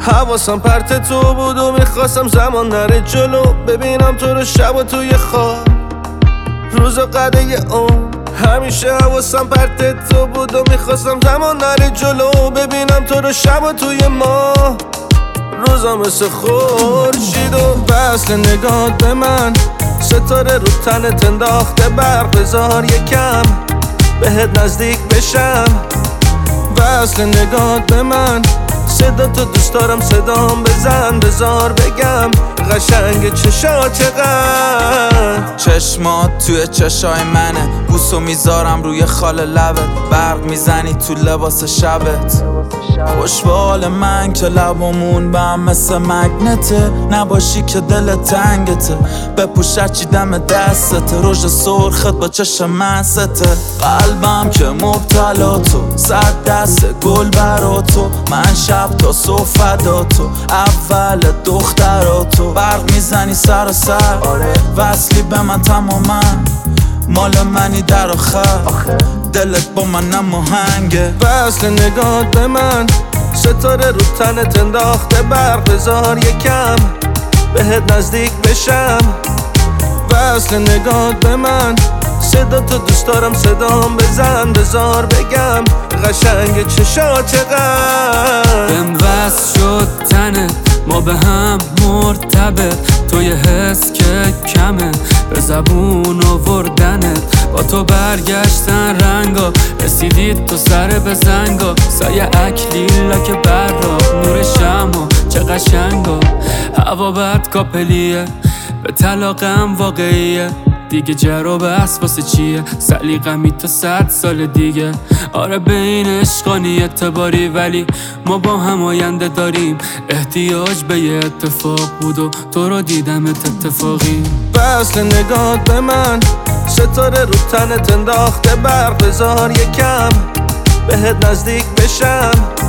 حواسم پرت تو بود و میخواستم زمان نره جلو، ببینم تو رو شب و توی خواب روز و قده همیشه حواسم پرت تو بود و میخواستم زمان نره جلو، ببینم تو رو شب و توی ماه روزا مثل خورشید و وصل نگات به من ستاره رو تنت انداخته برق، بذار یکم بهت نزدیک بشم. وصل نگات به من صدا تو دوست دارم، صدام بزن بذار بگم قشنگ چشات چقدر. چشمات توی چشای منه، بوسو میذارم روی خال لبت، برق میزنی تو لباس شبت. خوشبال من که لبامون به هم مثل مگنته، نباشی که دل تنگته، بپوشت چی دم دستته، رژ سرخت با چشم مسته. قلبم که مبتلا تو، صد دست گل برا تو، من شب تا صبح فدا تو، اول دخترا تو. برق میزنی سر و سر، وصلی به من تماما، مال منی در آخر، دلت با من هماهنگه. وصل نگات به من ستاره رو تنت انداخته برق، بذار یکم بهت نزدیک بشم. وصل نگات به من صدا تو دوست دارم، صدام بزن بذار بگم قشنگ چشات چقدر. بهم وصل شد تنت، ما به هم مرتبط، توی حس که کمه به زبون آوردنت، با تو برگشتن رنگا، رسیدید تو سر بزنگا، سایه اکلیلا که برا نور شما چه قشنگا. هوا بد کاپلیه به طلاقم واقعیه، دیگه جرا بس واسه چیه، سلیقمی تا 100 سال دیگه. آره به این عشقانی اعتباری، ولی ما با هم آینده داریم، احتیاج به یه اتفاق بود و تو رو دیدمت اتفاقی. وصل نگات به من ستاره رو تنت انداخته برق، بذار یکم بهت نزدیک بشم.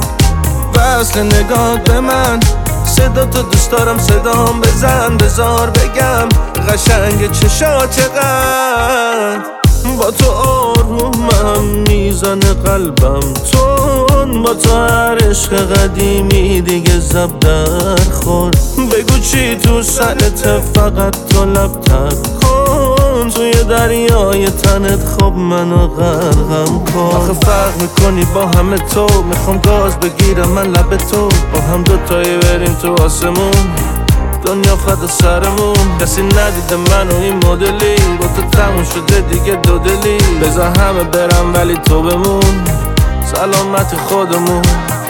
وصل نگات به من صدا تو دوست دارم، صدام بزن بذار بگم قشنگ چشات چقدر. با تو آرومم میزنه قلبم تون، با تو هر عشق قدیمی دیگه زب در خور. بگو چی تو سرت فقط تو لب تر کن، توی دریای تنت خوب منو غرقم کن. آخه فرق میکنی با همه تو، میخوام گاز بگیرم من لب تو، با هم دوتایی بریم تو آسمون، دنیا فدا سرمون. کسی ندیده منو این مدلی، با تو تموم شده دیگه دو دلی، بذار همه برم ولی تو بمون، سلامت خودمون.